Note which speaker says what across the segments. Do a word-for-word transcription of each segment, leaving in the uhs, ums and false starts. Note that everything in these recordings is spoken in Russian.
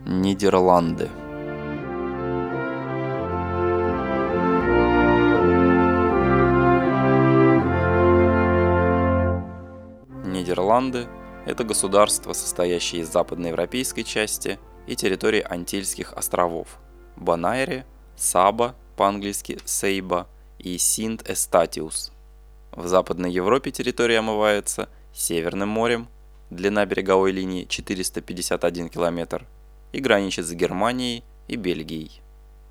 Speaker 1: Нидерланды. Нидерланды – это государство, состоящее из западноевропейской части и территории Антильских островов – Бонайре, Саба, по-английски Сейба, и Синт-Эстатиус. В Западной Европе территория омывается Северным морем, длина береговой линии четыреста пятьдесят один километр, и граничит с Германией и Бельгией.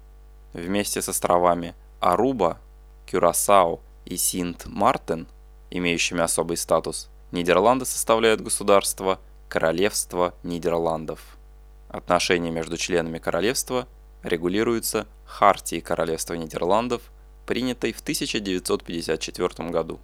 Speaker 1: Вместе с островами Аруба, Кюрасао и Синт-Мартен, имеющими особый статус, Нидерланды составляют государство Королевство Нидерландов. Отношения между членами королевства регулируются Хартией Королевства Нидерландов, принятой в тысяча девятьсот пятьдесят четвёртом году.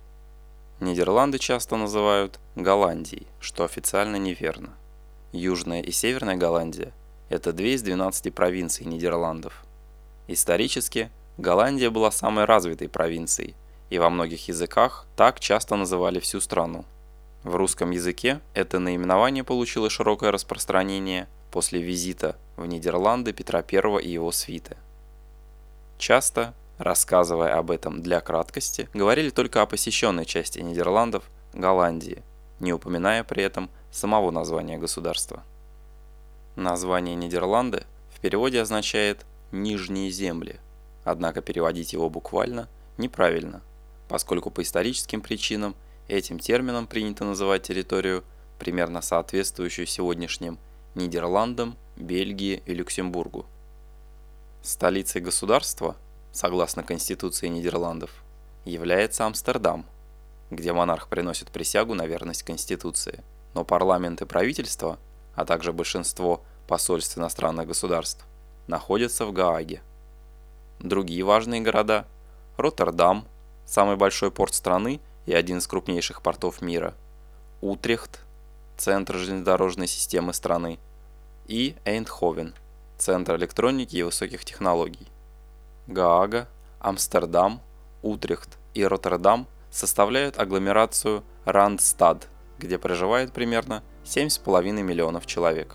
Speaker 1: Нидерланды часто называют Голландией, что официально неверно. Южная и Северная Голландия – это две из двенадцати провинций Нидерландов. Исторически Голландия была самой развитой провинцией, и во многих языках так часто называли всю страну. В русском языке это наименование получило широкое распространение после визита в Нидерланды Петра Первого и его свиты. Часто, рассказывая об этом для краткости, говорили только о посещенной части Нидерландов – Голландии, не упоминая при этом самого названия государства. Название Нидерланды в переводе означает «нижние земли», однако переводить его буквально неправильно, поскольку по историческим причинам этим термином принято называть территорию, примерно соответствующую сегодняшним Нидерландам, Бельгии и Люксембургу. Столицей государства, согласно Конституции Нидерландов, является Амстердам, где монарх приносит присягу на верность Конституции, но парламент и правительство, а также большинство посольств иностранных государств, находятся в Гааге. Другие важные города – Роттердам, самый большой порт страны и один из крупнейших портов мира, Утрехт, центр железнодорожной системы страны, и Эйндховен, центр электроники и высоких технологий. Гаага, Амстердам, Утрехт и Роттердам составляют агломерацию Рандстад, где проживает примерно семь с половиной миллионов человек.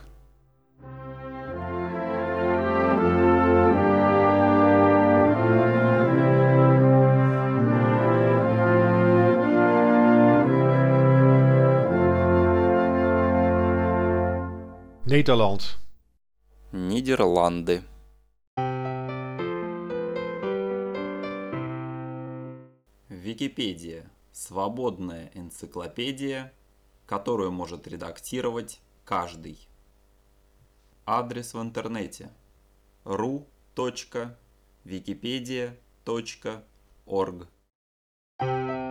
Speaker 2: Nederland.
Speaker 1: Нидерланды. Википедия – свободная энциклопедия, которую может редактировать каждый. Адрес в интернете ру точка википедия точка орг.